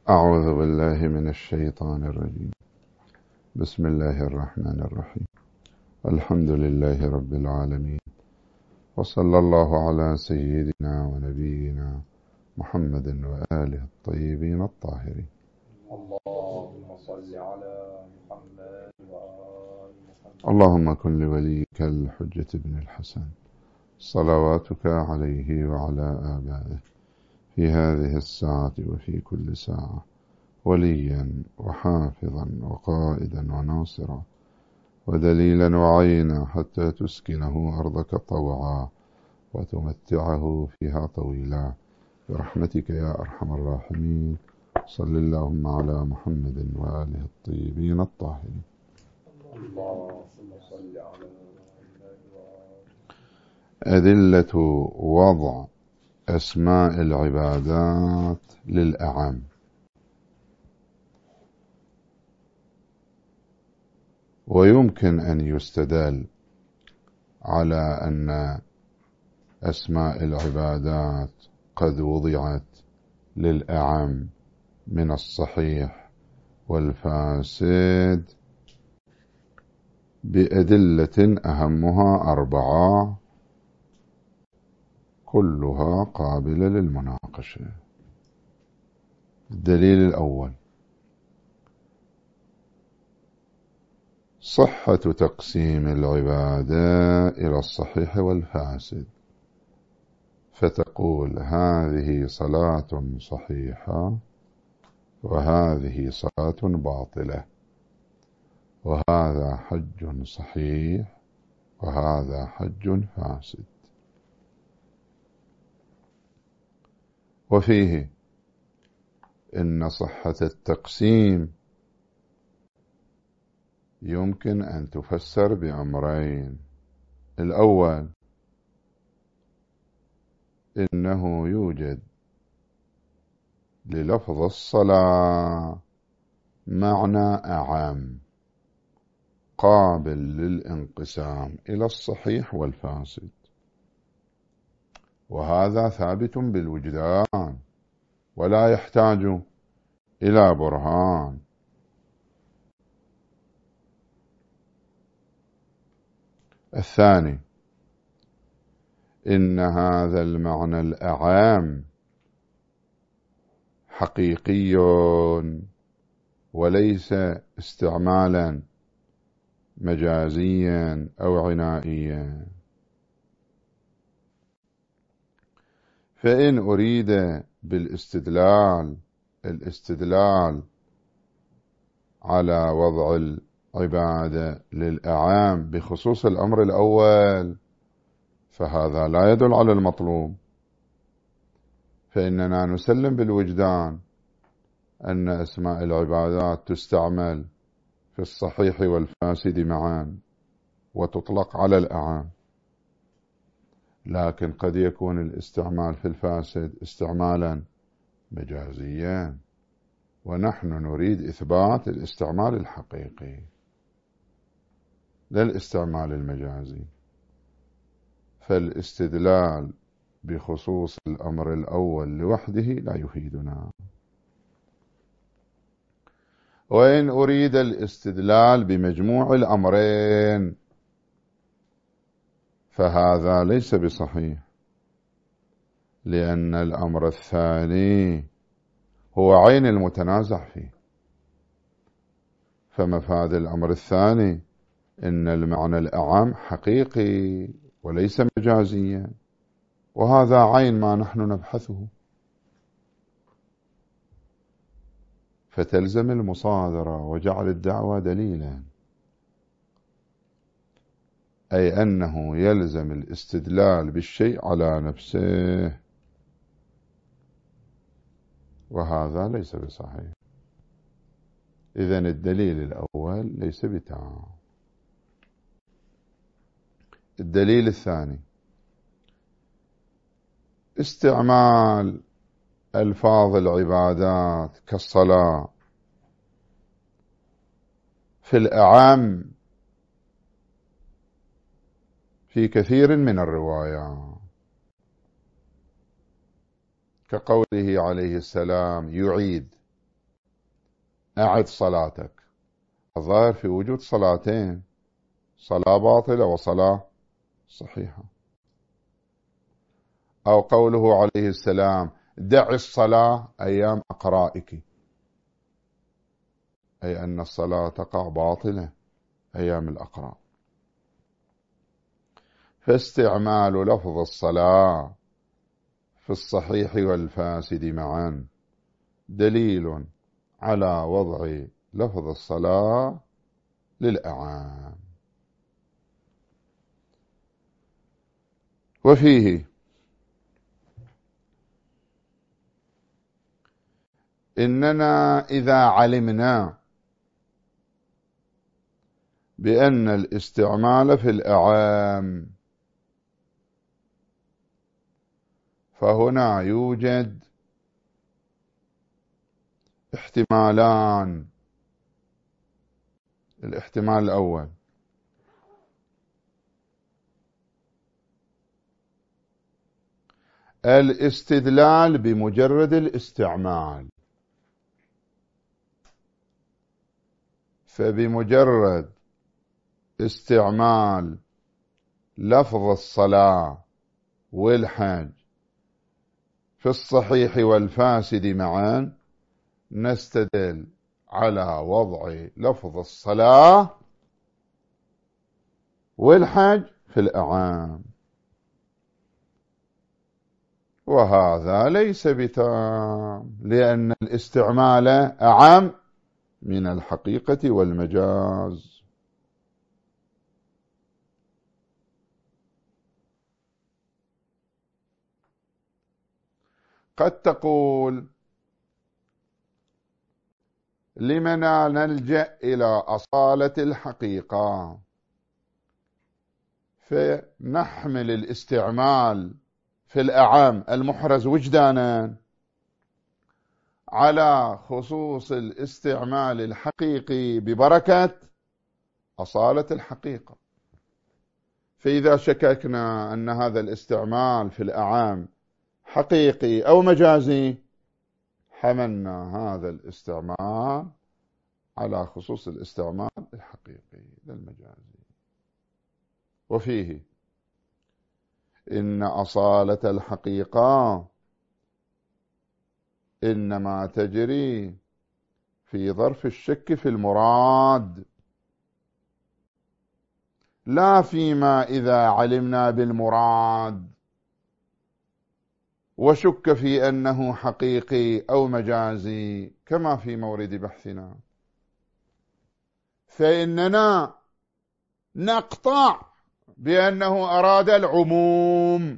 أعوذ بالله من الشيطان الرجيم. بسم الله الرحمن الرحيم. الحمد لله رب العالمين، وصلى الله على سيدنا ونبينا محمد وآله الطيبين الطاهرين. اللهم صل على محمد وآل محمد. اللهم كن لوليك الحجة بن الحسن صلواتك عليه وعلى آبائه في هذه الساعة وفي كل ساعة وليا وحافظا وقائدا وناصرا ودليلا وعينا حتى تسكنه أرضك طوعا وتمتعه فيها طويلا برحمتك يا أرحم الراحمين. صل اللهم على محمد وآله الطيبين الطاهرين. اللهم صل على محمد وآل. أدلة وضع أسماء العبادات للأعم. ويمكن أن يستدل على أن أسماء العبادات قد وضعت للأعم من الصحيح والفاسد بأدلة أهمها 4 كلها قابلة للمناقشة. الدليل الأول: صحة تقسيم العبادة إلى الصحيح والفاسد، فتقول هذه صلاة صحيحة وهذه صلاة باطلة، وهذا حج صحيح وهذا حج فاسد. وفيه إن صحة التقسيم يمكن أن تفسر بأمرين: الأول، إنه يوجد للفظ الصلاة معنى أعم قابل للانقسام إلى الصحيح والفاسد، وهذا ثابت بالوجدان ولا يحتاج إلى برهان. الثاني، إن هذا المعنى الأعام حقيقي وليس استعمالا مجازيا أو عنائيا. فإن أريد بالاستدلال على وضع العبادة للأعام بخصوص الأمر الأول، فهذا لا يدل على المطلوب، فإننا نسلم بالوجدان أن أسماء العبادات تستعمل في الصحيح والفاسد معا وتطلق على الأعام، لكن قد يكون الاستعمال في الفاسد استعمالا مجازيا، ونحن نريد إثبات الاستعمال الحقيقي لا الاستعمال المجازي. فالاستدلال بخصوص الأمر الأول لوحده لا يفيدنا. وإن أريد الاستدلال بمجموع الأمرين فهذا ليس بصحيح، لأن الأمر الثاني هو عين المتنازع فيه. فمفاد الأمر الثاني إن المعنى الأعم حقيقي وليس مجازيا، وهذا عين ما نحن نبحثه. فتلزم المصادرة وجعل الدعوة دليلا، أي أنه يلزم الاستدلال بالشيء على نفسه، وهذا ليس بصحيح. إذن الدليل الأول ليس بتام. الدليل الثاني: استعمال ألفاظ العبادات كالصلاة في الأعم في كثير من الروايات، كقوله عليه السلام يعيد أعد صلاتك. الظاهر في وجود صلاتين، صلاة باطلة وصلاة صحيحة. أو قوله عليه السلام دع الصلاة أيام أقرائك، أي أن الصلاة تقع باطلة أيام الأقراء. فاستعمال لفظ الصلاة في الصحيح والفاسد معا دليل على وضع لفظ الصلاة للأعام. وفيه إننا إذا علمنا بأن الاستعمال في الأعام فهنا يوجد احتمالان. الاحتمال الأول الاستدلال بمجرد الاستعمال، فبمجرد استعمال لفظ الصلاة والحج في الصحيح والفاسد معا نستدل على وضع لفظ الصلاة والحج في الأعام، وهذا ليس بتام، لأن الاستعمال أعم من الحقيقة والمجاز. قد تقول لمن نلجأ إلى أصالة الحقيقة فنحمل الاستعمال في الأعام المحرز وجدانا على خصوص الاستعمال الحقيقي ببركة أصالة الحقيقة. فإذا شككنا أن هذا الاستعمال في الأعام حقيقي أو مجازي حملنا هذا الاستعمال على خصوص الاستعمال الحقيقي للمجازي. وفيه إن أصالة الحقيقة إنما تجري في ظرف الشك في المراد، لا فيما إذا علمنا بالمراد وشك في أنه حقيقي أو مجازي كما في مورد بحثنا. فإننا نقطع بأنه أراد العموم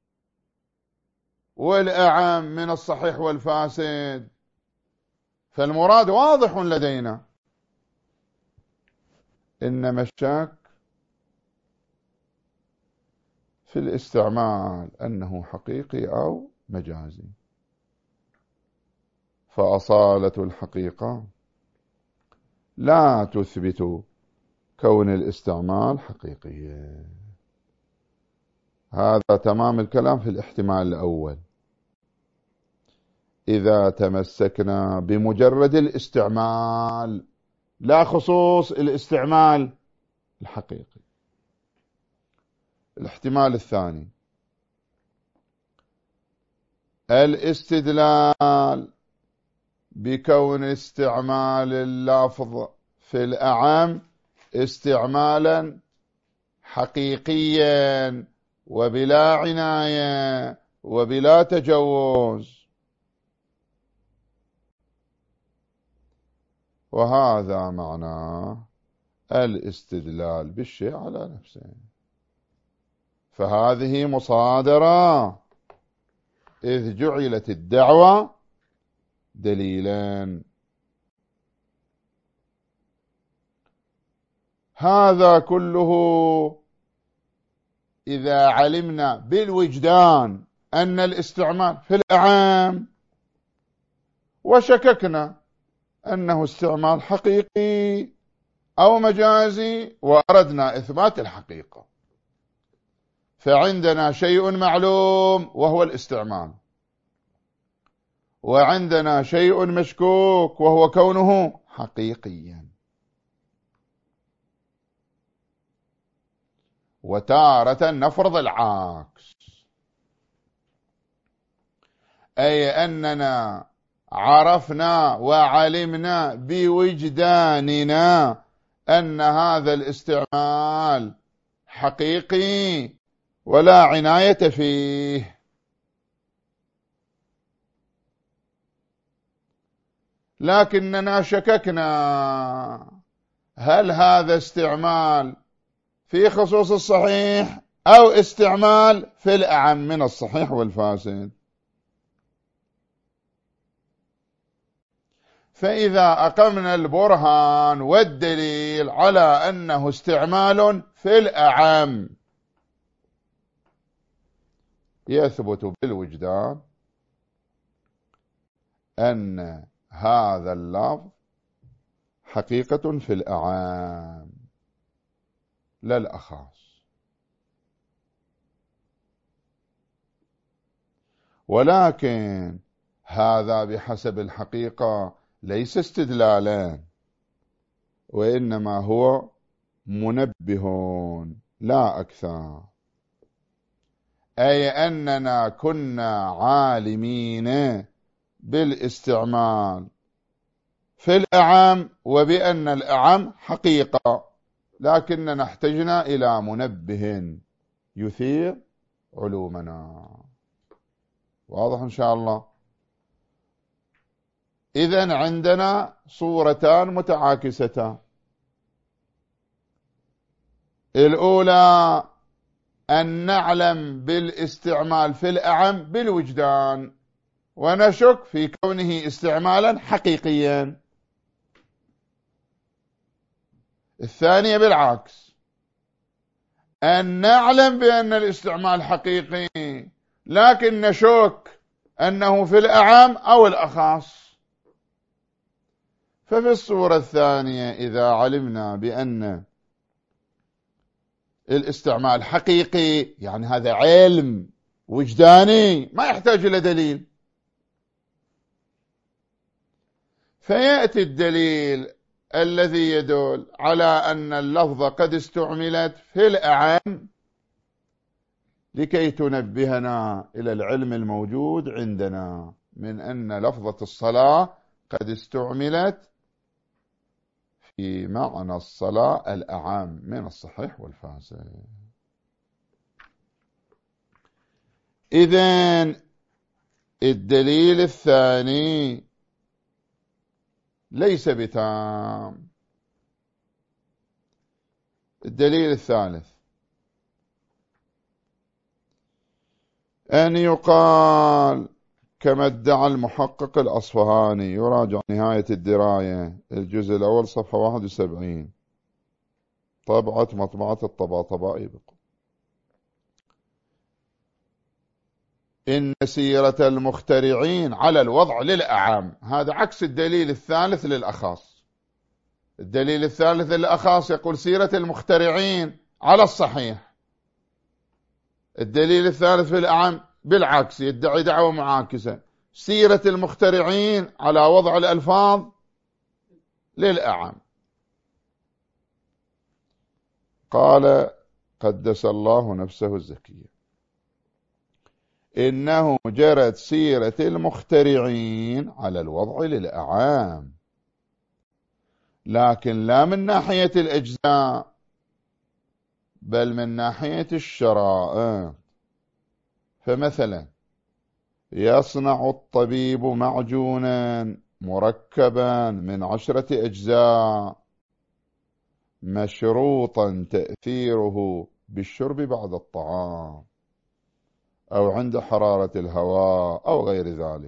والأعم من الصحيح والفاسد، فالمراد واضح لدينا، إنما الشك في الاستعمال أنه حقيقي أو مجازي. فأصالة الحقيقة لا تثبت كون الاستعمال حقيقيا. هذا تمام الكلام في الاحتمال الأول إذا تمسكنا بمجرد الاستعمال لا خصوص الاستعمال الحقيقي. الاحتمال الثاني الاستدلال بكون استعمال اللفظ في الأعم استعمالا حقيقيا وبلا عناية وبلا تجوز، وهذا معناه الاستدلال بالشيء على نفسه. فهذه مصادرة، إذ جعلت الدعوة دليلا. هذا كله إذا علمنا بالوجدان أن الاستعمال في الأعام وشككنا أنه استعمال حقيقي أو مجازي وأردنا إثبات الحقيقة، فعندنا شيء معلوم وهو الاستعمال، وعندنا شيء مشكوك وهو كونه حقيقيا، وتارة نفرض العكس، أي أننا عرفنا وعلمنا بوجداننا أن هذا الاستعمال حقيقي ولا عناية فيه، لكننا شككنا هل هذا استعمال في خصوص الصحيح أو استعمال في الأعم من الصحيح والفاسد. فإذا أقمنا البرهان والدليل على أنه استعمال في الأعم، يثبت بالوجدان أن هذا اللفظ حقيقة في الأعام لا الأخاص، ولكن هذا بحسب الحقيقة ليس استدلالا، وإنما هو منبه لا أكثر، أي أننا كنا عالمين بالاستعمال في الأعم وبأن الأعم حقيقة، لكننا احتجنا إلى منبه يثير علومنا. واضح إن شاء الله؟ إذن عندنا صورتان متعاكستان، الأولى أن نعلم بالاستعمال في الأعم بالوجدان ونشك في كونه استعمالا حقيقيا، الثانية بالعكس، أن نعلم بأن الاستعمال حقيقي لكن نشك أنه في الأعم أو الأخاص. ففي الصورة الثانية إذا علمنا بأن الاستعمال حقيقي، يعني هذا علم وجداني ما يحتاج إلى دليل، فيأتي الدليل الذي يدل على أن اللفظ قد استعملت في الأعم لكي تنبهنا إلى العلم الموجود عندنا من أن لفظة الصلاة قد استعملت في معنى الصلاة الأعم من الصحيح والفاسد. إذن الدليل الثاني ليس بتام. الدليل الثالث أن يقال كما ادعى المحقق الأصفهاني، يراجع نهاية الدراية الجزء الأول صفحة 71 مطبعة الطباطبائي، إن سيرة المخترعين على الوضع للأعام، هذا عكس الدليل الثالث للأخاص. الدليل الثالث للأخاص يقول سيرة المخترعين على الصحيح، الدليل الثالث في الأعام بالعكس، يدعي دعوة معاكسة، سيرة المخترعين على وضع الألفاظ للأعام. قال قدس الله نفسه الزكية إنه جرت سيرة المخترعين على الوضع للأعام، لكن لا من ناحية الأجزاء بل من ناحية الشرائع. فمثلا يصنع الطبيب معجونا مركبا من 10 أجزاء مشروطا تأثيره بالشرب بعد الطعام أو عند حرارة الهواء أو غير ذلك،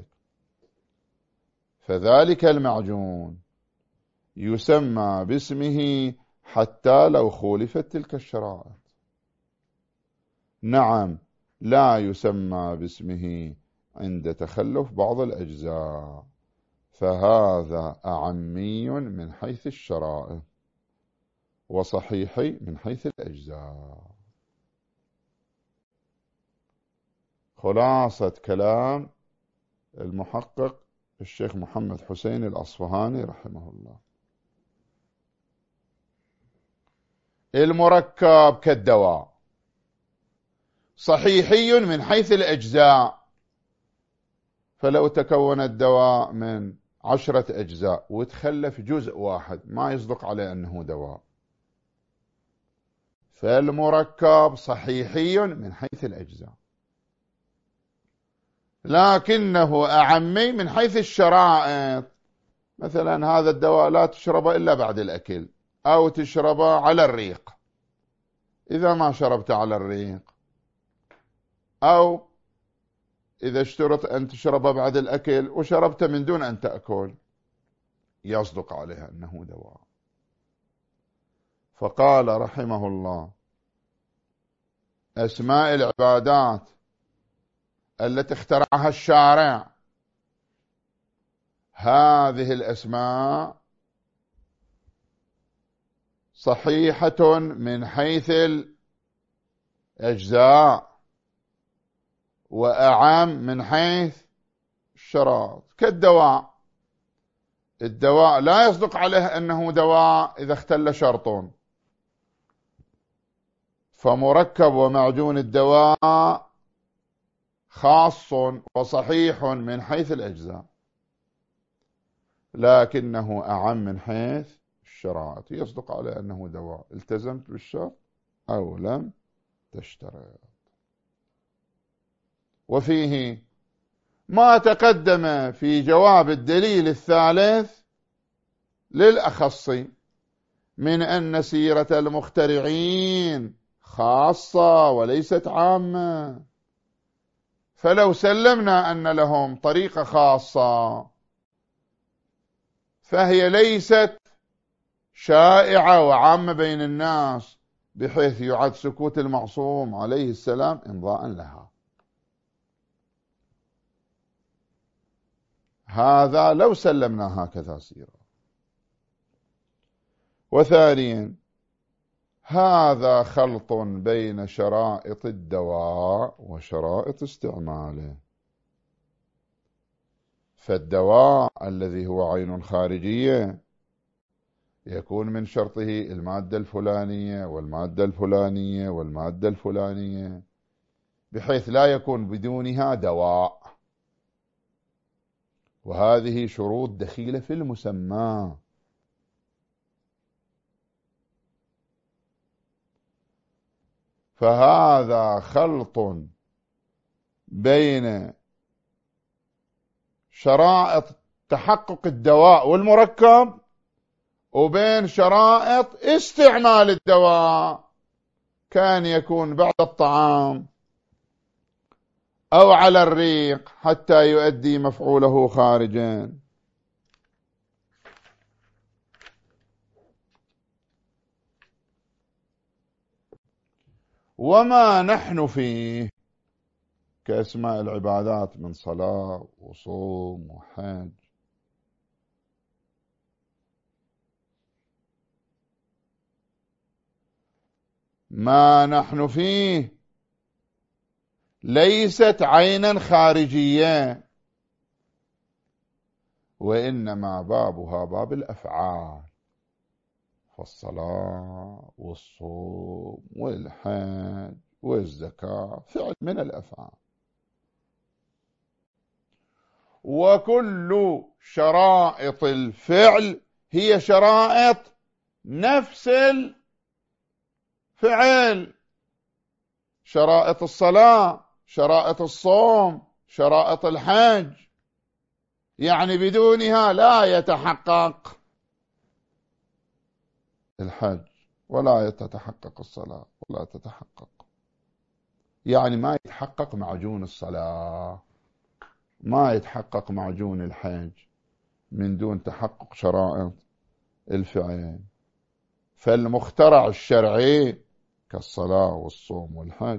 فذلك المعجون يسمى باسمه حتى لو خولفت تلك الشرائط. نعم، لا يسمى باسمه عند تخلف بعض الأجزاء، فهذا أعمي من حيث الشرائط وصحيحي من حيث الأجزاء. خلاصة كلام المحقق الشيخ محمد حسين الأصفهاني رحمه الله. المركب كالدواء، صحيحي من حيث الأجزاء. فلو تكون الدواء من 10 أجزاء وتخلف جزء واحد ما يصدق عليه أنه دواء. فالمركب صحيحي من حيث الأجزاء، لكنه أعمي من حيث الشرائط. مثلا هذا الدواء لا تشربه إلا بعد الأكل، أو تشربه على الريق. إذا ما شربت على الريق، أو إذا اشترط أن تشربه بعد الأكل وشربت من دون أن تأكل، يصدق عليها أنه دواء. فقال رحمه الله: أسماء العبادات التي اخترعها الشارع، هذه الأسماء صحيحة من حيث الأجزاء، وأعم من حيث الشرائط. كالدواء، الدواء لا يصدق عليه أنه دواء إذا اختل شرط، فمركب ومعجون الدواء خاص وصحيح من حيث الأجزاء، لكنه أعم من حيث الشرائط، يصدق عليه أنه دواء التزمت بالشرط أو لم تشترط. وفيه ما تقدم في جواب الدليل الثالث للأخص من أن سيرة المخترعين خاصة وليست عامة. فلو سلمنا أن لهم طريقة خاصة فهي ليست شائعة وعامة بين الناس بحيث يعد سكوت المعصوم عليه السلام إمضاء لها. هذا لو سلمنا هكذا سيرة. وثانيا، هذا خلط بين شرائط الدواء وشرائط استعماله. فالدواء الذي هو عين خارجية يكون من شرطه المادة الفلانية والمادة الفلانية والمادة الفلانية، بحيث لا يكون بدونها دواء. وهذه شروط دخيلة في المسمى. فهذا خلط بين شرائط تحقق الدواء والمركب وبين شرائط استعمال الدواء، كان يكون بعد الطعام أو على الريق حتى يؤدي مفعوله خارجا. وما نحن فيه كأسماء العبادات من صلاة وصوم وحج، ما نحن فيه ليست عينا خارجية، وإنما بابها باب الأفعال. فالصلاة والصوم والحج والزكاة فعل من الأفعال. وكل شرائط الفعل هي شرائط نفس الفعل. شرائط الصلاة، شرائط الصوم، شرائط الحج، يعني بدونها لا يتحقق الحج ولا تتحقق الصلاة ولا تتحقق، يعني ما يتحقق معجون الصلاة، ما يتحقق معجون الحج من دون تحقق شرائط الفعل. فالمخترع الشرعي كالصلاة والصوم والحج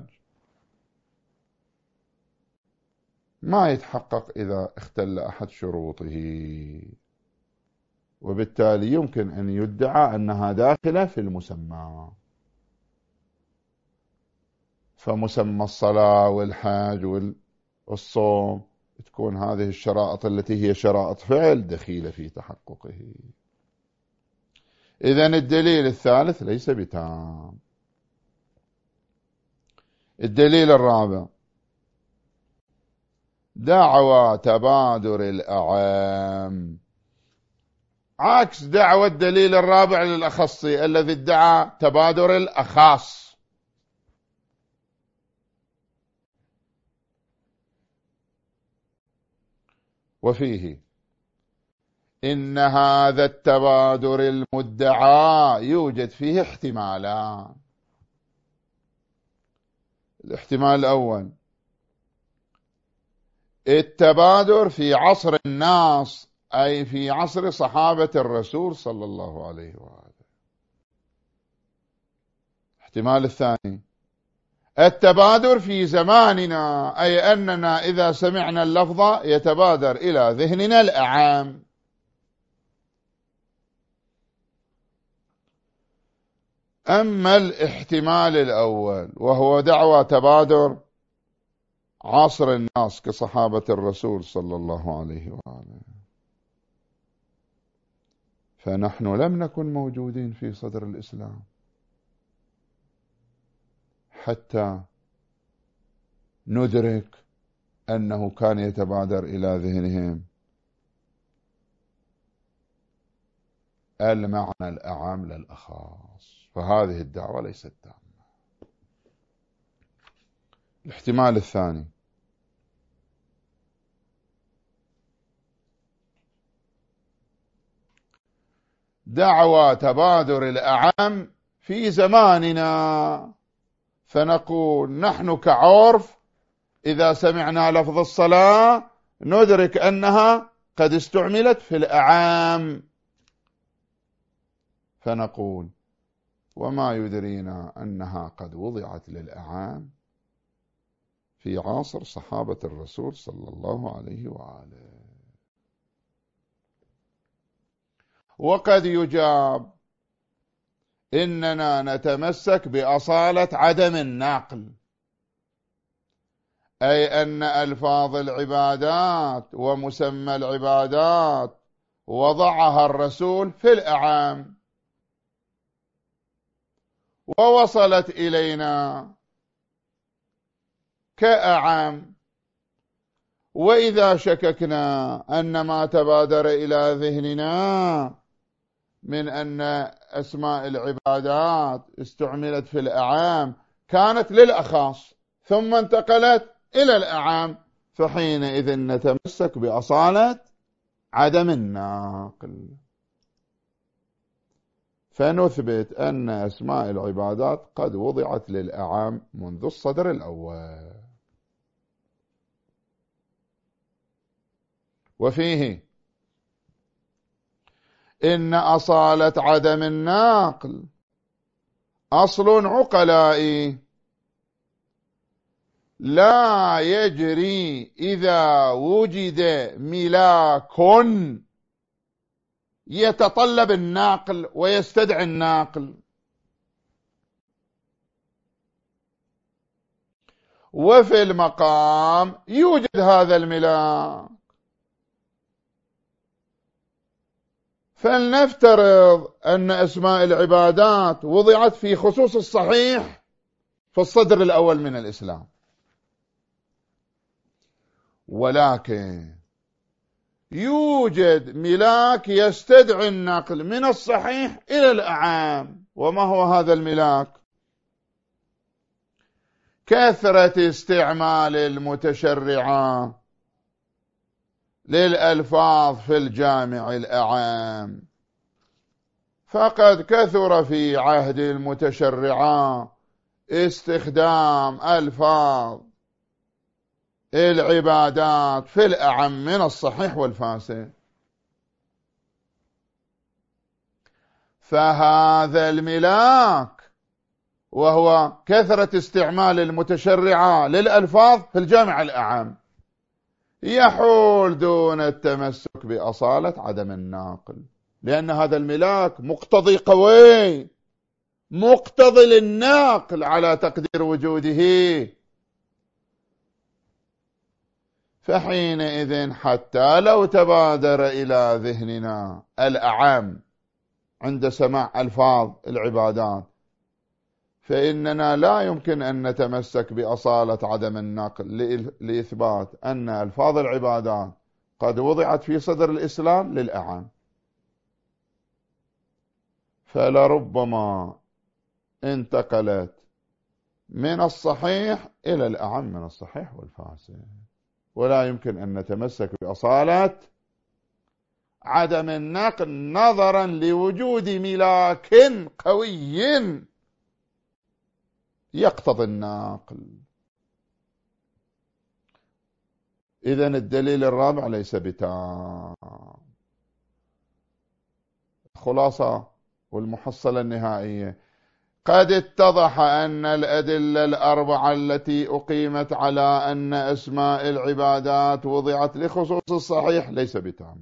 ما يتحقق إذا اختل أحد شروطه، وبالتالي يمكن أن يدعى أنها داخلة في المسمى. فمسمى الصلاة والحج والصوم تكون هذه الشرائط التي هي شرائط فعل دخيلة في تحققه. إذن الدليل الثالث ليس بتام. الدليل الرابع: دعوى تبادر الأعام، عكس دعوى الدليل الرابع للأخصي الذي ادعى تبادر الأخاص. وفيه إن هذا التبادر المدعى يوجد فيه احتمالان. الاحتمال الأول: التبادر في عصر الناس، أي في عصر صحابة الرسول صلى الله عليه وآله. الاحتمال الثاني: التبادر في زماننا، أي أننا إذا سمعنا اللفظ يتبادر إلى ذهننا الأعام. أما الاحتمال الأول وهو دعوى تبادر عصر الناس كصحابة الرسول صلى الله عليه وآله، فنحن لم نكن موجودين في صدر الإسلام حتى ندرك أنه كان يتبادر إلى ذهنهم المعنى الأعام للأخاص، فهذه الدعوة ليست تامة. الاحتمال الثاني: دعوى تبادر الأعام في زماننا، فنقول نحن كعرف إذا سمعنا لفظ الصلاة ندرك أنها قد استعملت في الأعام، فنقول وما يدرينا أنها قد وضعت للأعام في عصر صحابة الرسول صلى الله عليه وآله. وقد يجاب إننا نتمسك بأصالة عدم النقل، أي أن ألفاظ العبادات ومسمى العبادات وضعها الرسول في الأعام ووصلت إلينا كأعام. وإذا شككنا أن ما تبادر إلى ذهننا من أن أسماء العبادات استعملت في الأعام كانت للأخاص ثم انتقلت إلى الأعام، فحينئذ نتمسك بأصالة عدم الناقل، فنثبت أن أسماء العبادات قد وضعت للأعام منذ الصدر الأول. وفيه إن أصالة عدم الناقل أصل عقلائي لا يجري إذا وجد ملاك يتطلب الناقل ويستدعي الناقل. وفي المقام يوجد هذا الملاك، فلنفترض أن أسماء العبادات وضعت في خصوص الصحيح في الصدر الأول من الإسلام، ولكن يوجد ملاك يستدعي النقل من الصحيح إلى الأعام. وما هو هذا الملاك؟ كثرة استعمال المتشرعة للألفاظ في الجامع الأعام، فقد كثر في عهد المتشرعة استخدام ألفاظ العبادات في الأعم من الصحيح والفاسد، فهذا الملاك وهو كثرة استعمال المتشرعة للألفاظ في الجامع الأعام يحول دون التمسك بأصالة عدم الناقل، لأن هذا الملاك مقتضي قوي، مقتضي للناقل على تقدير وجوده، فحينئذ حتى لو تبادر إلى ذهننا الأعام عند سماع ألفاظ العبادات، فإننا لا يمكن أن نتمسك بأصالة عدم النقل لإثبات أن ألفاظ العبادات قد وضعت في صدر الإسلام للأعم، فلربما انتقلت من الصحيح إلى الأعم من الصحيح والفاسد، ولا يمكن أن نتمسك بأصالة عدم النقل نظرا لوجود ملاك قوي يقتضي النقل. إذن الدليل الرابع ليس بتام. خلاصة والمحصلة النهائية: قد اتضح أن الأدلة الأربعة التي أقيمت على أن أسماء العبادات وضعت لخصوص الصحيح ليس بتام،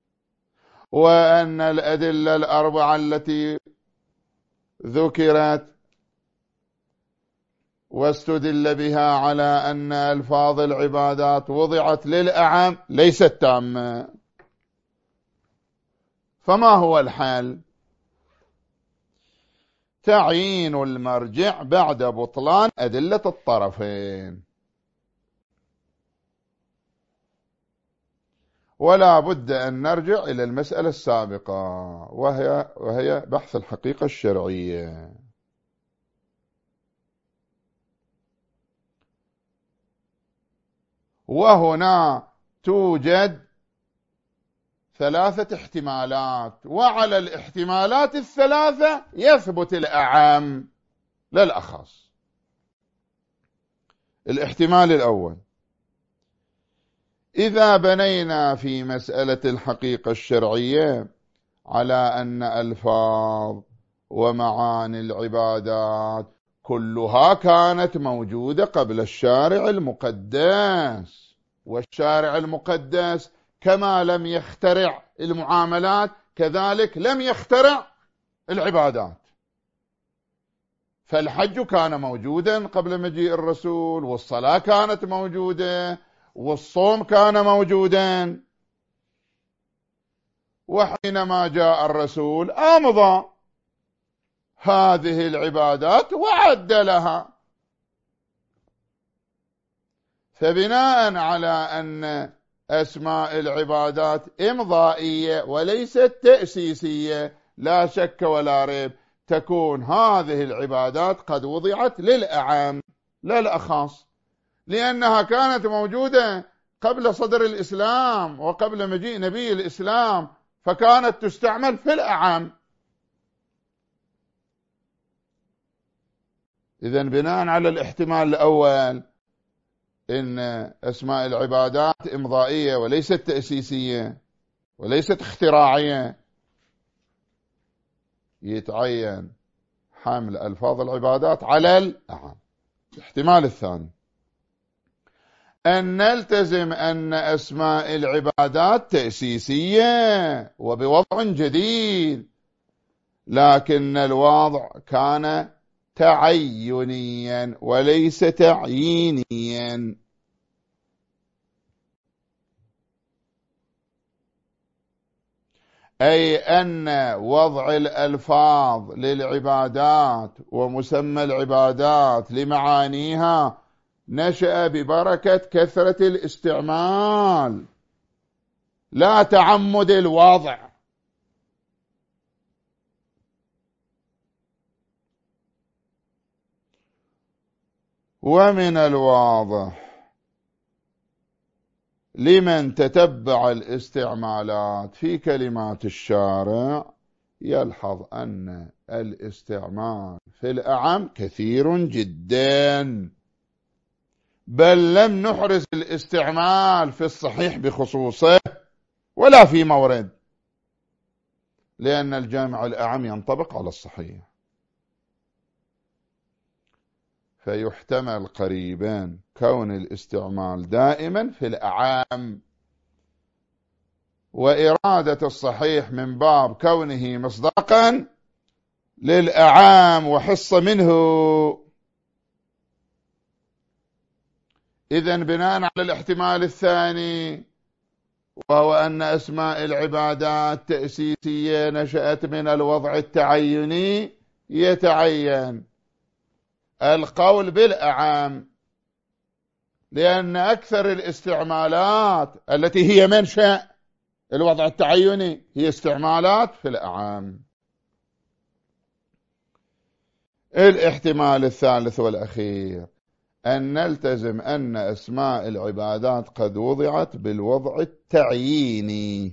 وأن الأدلة الأربعة التي ذكرت واستدل بها على أن ألفاظ العبادات وضعت للأعم ليست تامة. فما هو الحل؟ تعيين المرجع بعد بطلان أدلة الطرفين، ولا بد أن نرجع إلى المسألة السابقة وهي بحث الحقيقة الشرعية. وهنا توجد ثلاثة احتمالات، وعلى الاحتمالات الثلاثة يثبت الأعم لا الأخص. الاحتمال الأول: إذا بنينا في مسألة الحقيقة الشرعية على أن ألفاظ ومعاني العبادات كلها كانت موجودة قبل الشارع المقدس، والشارع المقدس كما لم يخترع المعاملات كذلك لم يخترع العبادات، فالحج كان موجودا قبل مجيء الرسول، والصلاة كانت موجودة، والصوم كان موجودا، وحينما جاء الرسول أمضى هذه العبادات وعد لها. فبناء على أن أسماء العبادات إمضائية وليست تأسيسية، لا شك ولا ريب تكون هذه العبادات قد وضعت للأعم لا الأخص، لأنها كانت موجودة قبل صدر الإسلام وقبل مجيء نبي الإسلام، فكانت تستعمل في الأعم. إذن بناء على الاحتمال الأول إن أسماء العبادات إمضائية وليست تأسيسية وليست اختراعية، يتعين حمل ألفاظ العبادات على الأعم. الاحتمال الثاني: أن نلتزم أن أسماء العبادات تأسيسية وبوضع جديد، لكن الوضع كان تعينيا وليس تعيينيا. أي أن وضع الألفاظ للعبادات ومسمى العبادات لمعانيها نشأ ببركة كثرة الاستعمال لا تعمد الوضع. ومن الواضح لمن تتبع الاستعمالات في كلمات الشارع يلحظ أن الاستعمال في الأعم كثير جدا، بل لم نحرز الاستعمال في الصحيح بخصوصه ولا في مورد، لأن الجامع الأعم ينطبق على الصحيح. فيحتمل قريبا كون الاستعمال دائما في الأعام، وإرادة الصحيح من باب كونه مصداقا للأعام وحصة منه. إذن بناء على الاحتمال الثاني وهو أن أسماء العبادات تأسيسية نشأت من الوضع التعيني، يتعين القول بالأعام، لأن أكثر الاستعمالات التي هي منشأ الوضع التعيني هي استعمالات في الأعام. الاحتمال الثالث والأخير أن نلتزم أن أسماء العبادات قد وضعت بالوضع التعييني،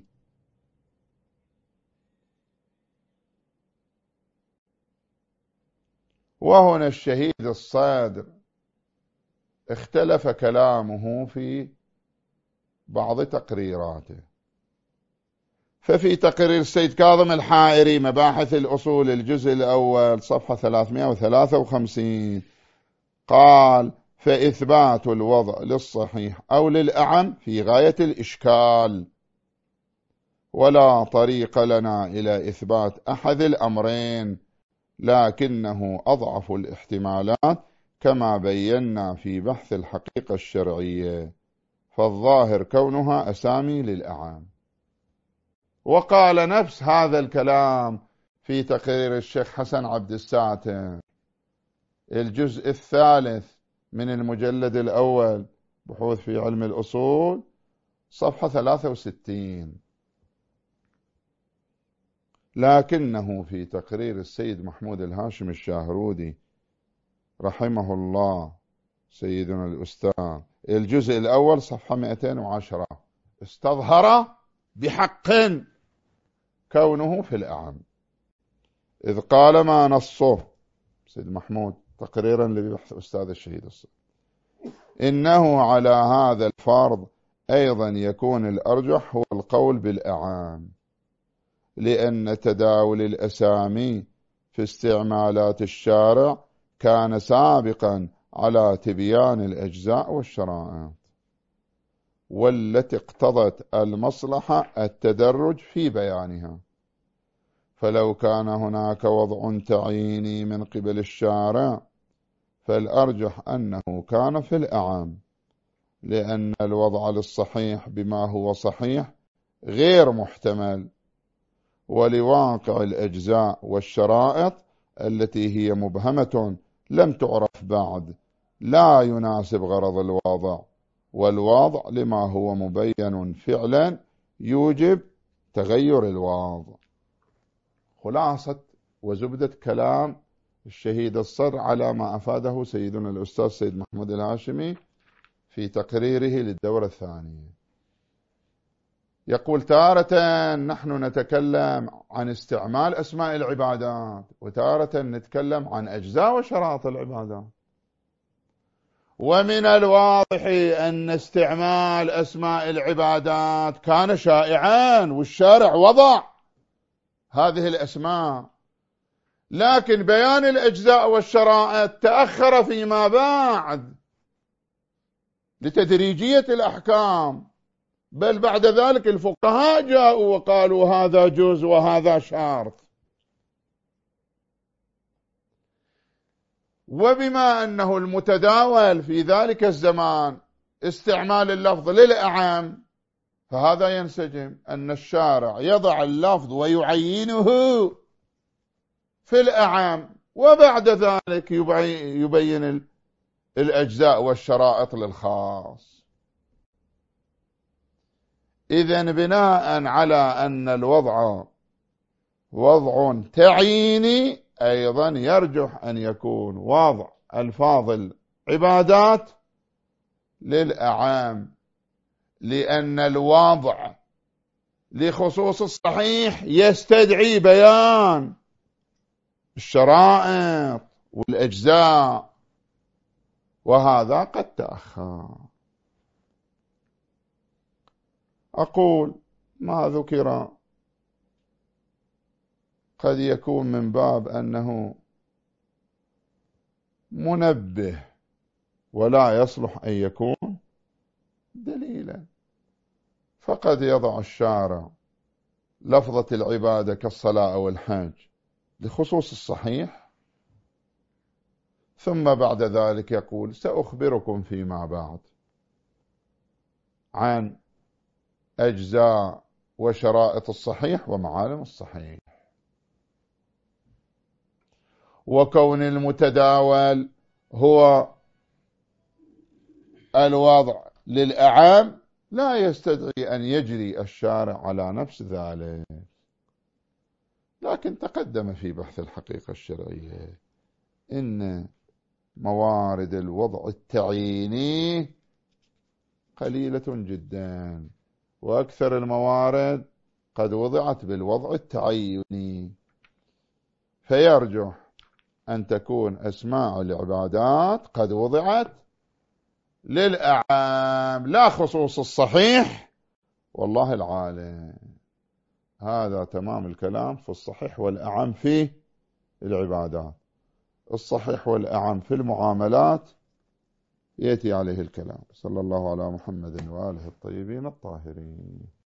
وهنا الشهيد الصادق اختلف كلامه في بعض تقريراته. ففي تقرير السيد كاظم الحائري مباحث الأصول الجزء الأول صفحة 353 قال: فإثبات الوضع للصحيح أو للأعم في غاية الإشكال، ولا طريق لنا إلى إثبات أحد الأمرين، لكنه أضعف الاحتمالات كما بينا في بحث الحقيقة الشرعية، فالظاهر كونها أسامي للأعام. وقال نفس هذا الكلام في تقرير الشيخ حسن عبد الساتر الجزء الثالث من المجلد الأول بحوث في علم الأصول صفحة 63. لكنه في تقرير السيد محمود الهاشم الشاهرودي رحمه الله سيدنا الأستاذ الجزء الأول صفحة 210 استظهر بحق كونه في الأعم، إذ قال ما نصه سيد محمود تقريرا لبحث أستاذ الشهيد الصدر إنه على هذا الفرض أيضا يكون الأرجح هو القول بالأعام، لأن تداول الأسامي في استعمالات الشارع كان سابقا على تبيان الأجزاء والشرائط، والتي اقتضت المصلحة التدرج في بيانها. فلو كان هناك وضع تعييني من قبل الشارع فالأرجح أنه كان في الأعام، لأن الوضع للصحيح بما هو صحيح غير محتمل، ولواقع الأجزاء والشرائط التي هي مبهمة لم تعرف بعد لا يناسب غرض الواضع، والواضع لما هو مبين فعلا يوجب تغير الواضع. خلاصة وزبدة كلام الشهيد الصدر على ما أفاده سيدنا الأستاذ سيد محمود الهاشمي في تقريره للدورة الثانية. يقول: تارة نحن نتكلم عن استعمال أسماء العبادات، وتارة نتكلم عن أجزاء وشرائط العبادات، ومن الواضح أن استعمال أسماء العبادات كان شائعا والشارع وضع هذه الأسماء، لكن بيان الأجزاء والشرائط تأخر فيما بعد لتدريجية الأحكام، بل بعد ذلك الفقهاء جاءوا وقالوا هذا جزء وهذا شرط. وبما أنه المتداول في ذلك الزمان استعمال اللفظ للأعم، فهذا ينسجم أن الشارع يضع اللفظ ويعينه في الأعم، وبعد ذلك يبين الأجزاء والشرائط للخاص. إذن بناء على أن الوضع وضع تعييني، أيضا يرجح أن يكون وضع ألفاظ العبادات للأعام، لأن الوضع لخصوص الصحيح يستدعي بيان الشرائط والأجزاء، وهذا قد تأخر. أقول ما ذكر قد يكون من باب أنه منبه ولا يصلح أن يكون دليلا، فقد يضع الشارع لفظة العبادة كالصلاة أو الحج لخصوص الصحيح، ثم بعد ذلك يقول سأخبركم فيما بعد عن أجزاء وشرائط الصحيح ومعالم الصحيح. وكون المتداول هو الوضع للأعام لا يستدعي أن يجري الشارع على نفس ذلك، لكن تقدم في بحث الحقيقة الشرعية إن موارد الوضع التعييني قليلة جدا، وأكثر الموارد قد وضعت بالوضع التعييني، فيرجح أن تكون أسماء العبادات قد وضعت للأعام لا خصوص الصحيح، والله العالم. هذا تمام الكلام في الصحيح والأعم في العبادات. الصحيح والأعم في المعاملات يأتي عليه الكلام. صلى الله على محمد وآله الطيبين الطاهرين.